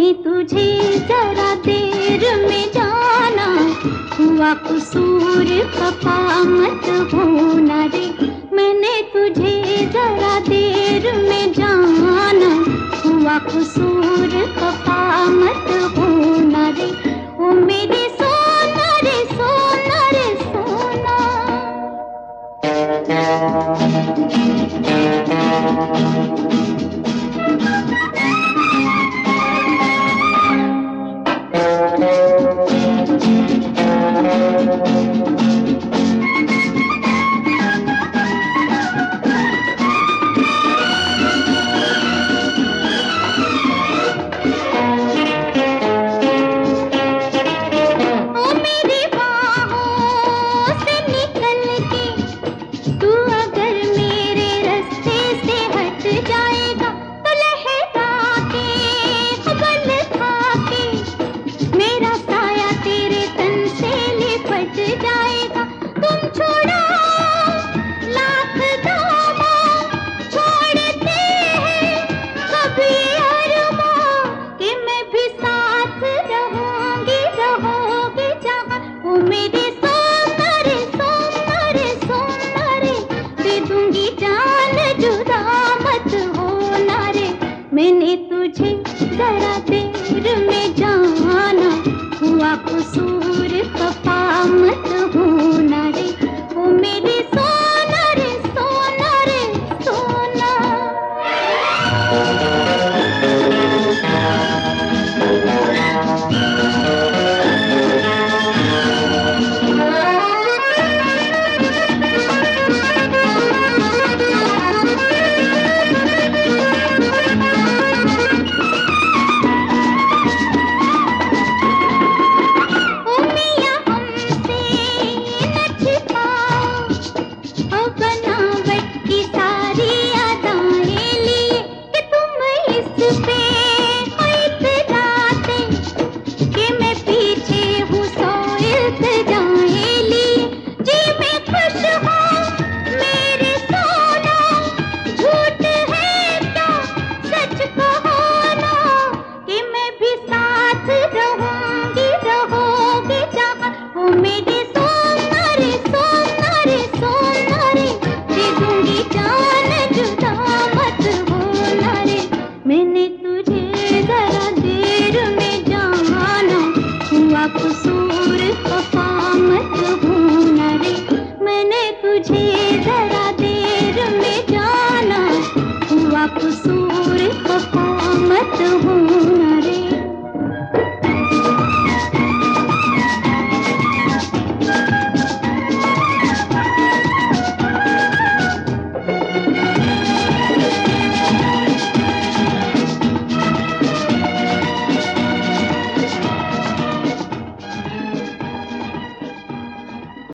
मैंने तुझे जरा देर में जाना, हुआ कसूर खफा मत होना रे। मैंने तुझे जरा देर में जाना, हुआ कसूर खफा मत होना रे। ओ मेरे सोना रे सोना रे सोना। मैंने तुझे जरा देर में जाना, हुआ कसूर